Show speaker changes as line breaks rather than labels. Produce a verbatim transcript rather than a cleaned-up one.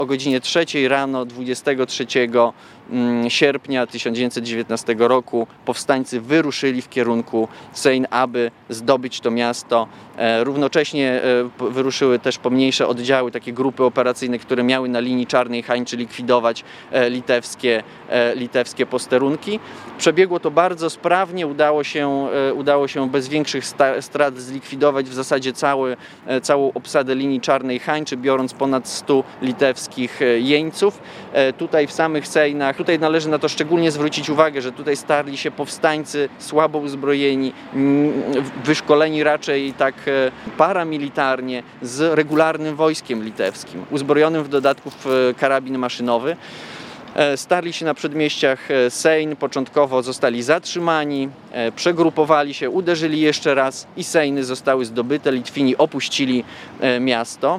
O godzinie trzeciej rano dwudziestego trzeciego sierpnia tysiąc dziewięćset dziewiętnastego roku powstańcy wyruszyli w kierunku Sejn, aby zdobyć to miasto. Równocześnie wyruszyły też pomniejsze oddziały, takie grupy operacyjne, które miały na linii Czarnej Hańczy likwidować litewskie, litewskie posterunki. Przebiegło to bardzo sprawnie, udało się, udało się bez większych strat zlikwidować w zasadzie cały, całą obsadę linii Czarnej Hańczy, biorąc ponad stu litewskich jeńców. Tutaj w samych Sejnach, tutaj należy na to szczególnie zwrócić uwagę, że tutaj starli się powstańcy słabo uzbrojeni, wyszkoleni raczej tak paramilitarnie z regularnym wojskiem litewskim, uzbrojonym w dodatku w karabin maszynowy. Starli się na przedmieściach Sejn, początkowo zostali zatrzymani, przegrupowali się, uderzyli jeszcze raz i Sejny zostały zdobyte, Litwini opuścili miasto.